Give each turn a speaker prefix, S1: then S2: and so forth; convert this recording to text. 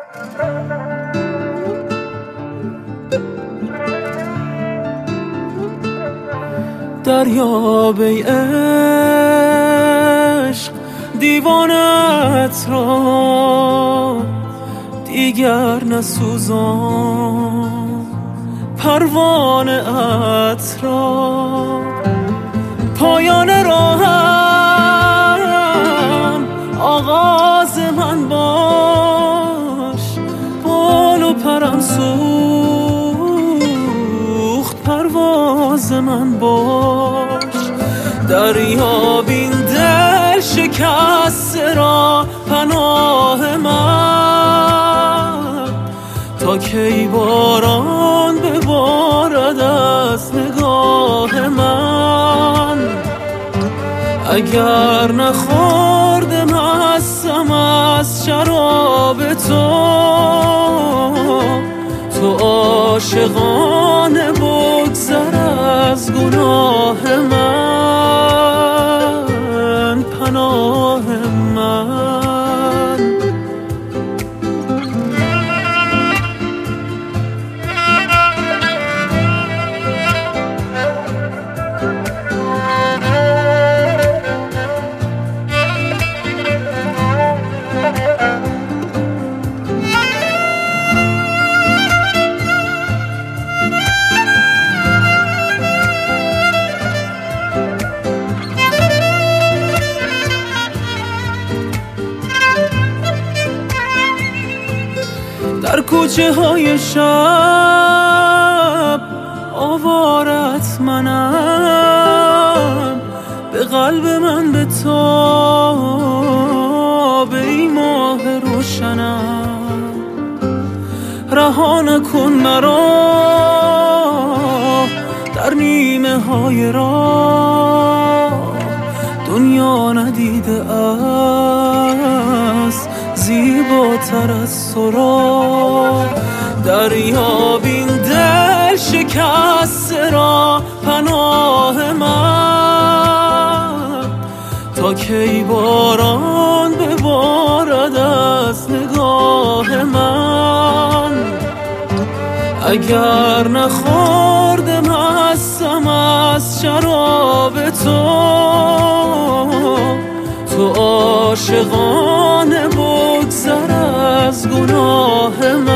S1: دریاب ای عشق دیوانت را دیگر نسوزان، پروانه ات را پایان راهم آغاز من باش، بال و پرم سوخت پرواز من باش. دریاب این دل شکسته را پناه من، تا کی باران ببارد از نگاه من. اگر نخورده مستم از شراب تو عاشقانه بگذر از گناه من، پناه من. در کوچه های شب آوارت منم، به قلب من بتاب ای ماه روشنم. رها نکن مرا در نیمه های راه، دنیا ندیده است زیباتر از تو را. دریاب این دل شکسته را پناه من، تا کی باران ببارد از نگاه من. اگر نخورده مستم از شراب تو عاشقانه بگذر از گناه من.